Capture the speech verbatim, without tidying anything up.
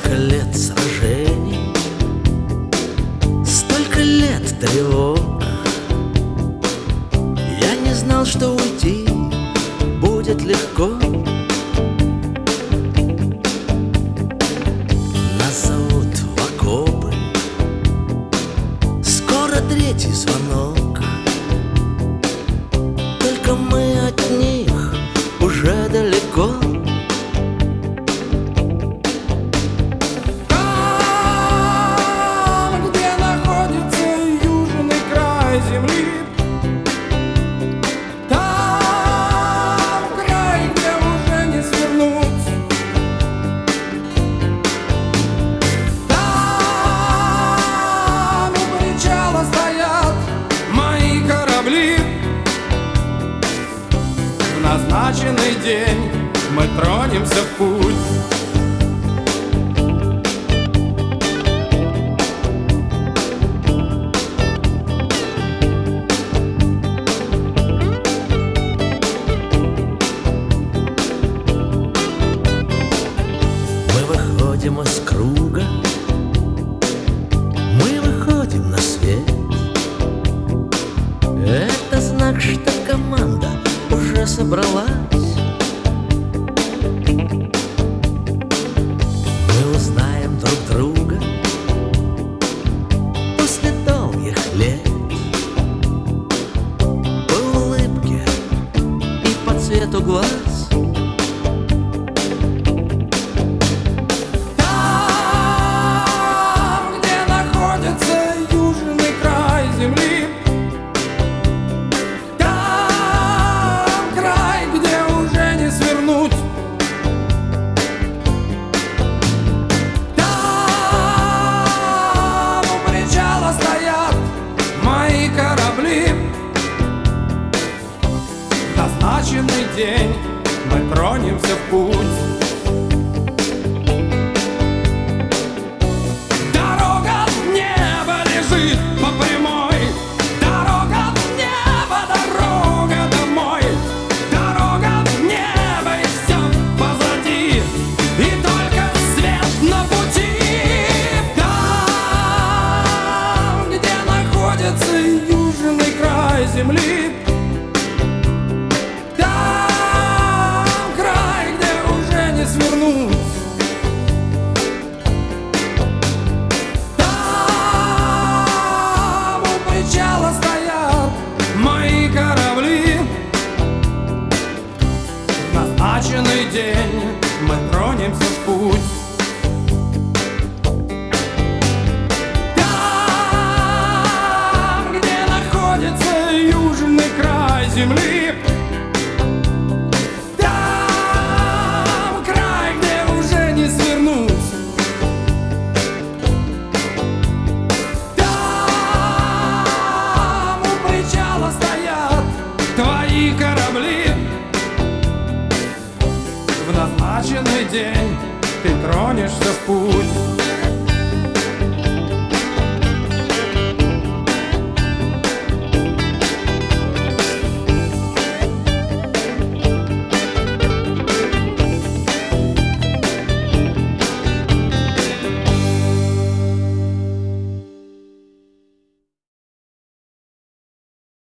Столько лет сражений, столько лет тревог. Я не знал, что уйти будет легко. Нас зовут в окопы, скоро третий звонок. Только мы от них уже далеко. В назначенный день мы тронемся в путь. Мы выходим из круга, мы выходим на свет. Это знак, что команда уже собралась. Мы узнаем друг друга после долгих лет по улыбке и по цвету глаз. В назначенный день мы тронемся в путь. Дорога в небо лежит по прямой. Дорога в небо, дорога домой. Дорога в небо, и все позади, и только свет на пути. Там, где находится южный край земли, назначенный день мы тронемся в путь. Там, где находится южный край земли, там край, где уже не свернуть. Там у причала стоят твои корабли. В назначенный день ты тронешься в путь.